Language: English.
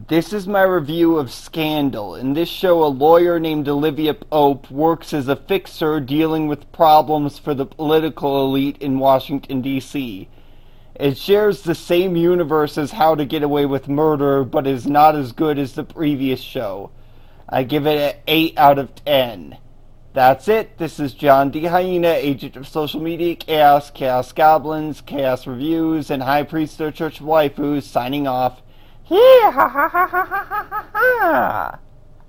This is my review of Scandal. In this show, a lawyer named Olivia Pope works as a fixer dealing with problems for the political elite in Washington, D.C. It shares the same universe as How to Get Away with Murder, but is not as good as the previous show. I give it an 8 out of 10. That's it. This is John D. Hyena, agent of social media chaos, chaos goblins, chaos reviews, and high priest of Church of Waifus, signing off. Hee ha ha ha ha ha ha ha!